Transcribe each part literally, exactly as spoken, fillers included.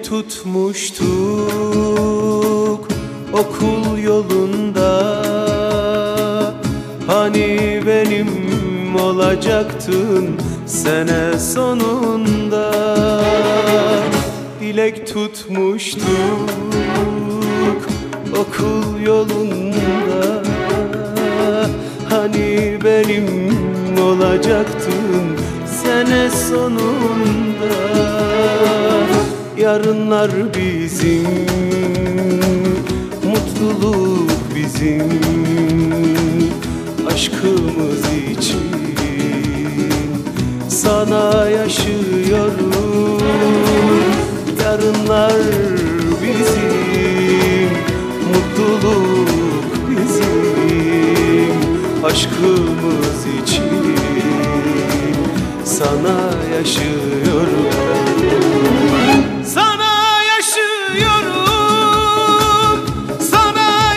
tutmuştuk okul yolunda. Hani benim olacaktın sene sonunda. Dilek tutmuştuk okul yolunda. Hani benim olacaktın sene sonunda. Yarınlar bizim, mutluluk bizim, aşkımız için sana yaşıyorum. Yarınlar bizim, mutluluk bizim, aşkımız için sana yaşıyorum. Sana yaşıyorum, sana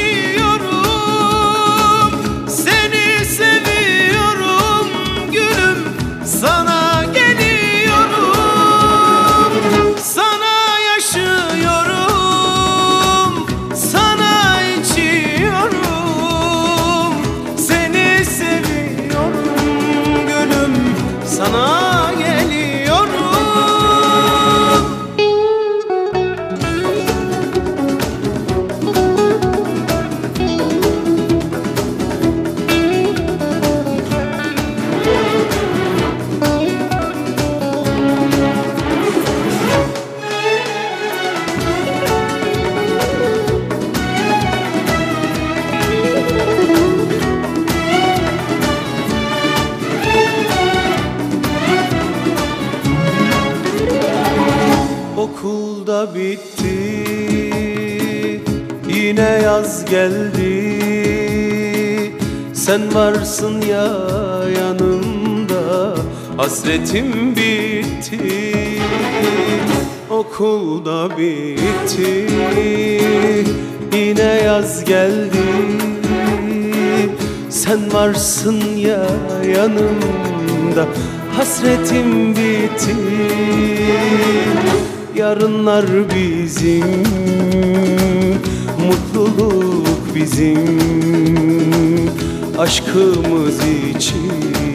içiyorum, seni seviyorum gülüm, sana geliyorum. Sana yaşıyorum, sana içiyorum, seni seviyorum gülüm, sana geliyorum. Okulda bitti, yine yaz geldi. Sen varsın ya yanımda, hasretim bitti. Okulda bitti, yine yaz geldi. Sen varsın ya yanımda, hasretim bitti. Yarınlar bizim, mutluluk bizim, aşkımız için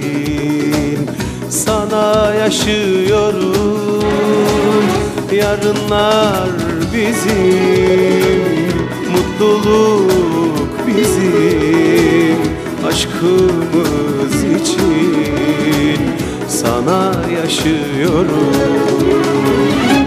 sana yaşıyorum. Yarınlar bizim, mutluluk bizim, aşkımız için sana yaşıyorum.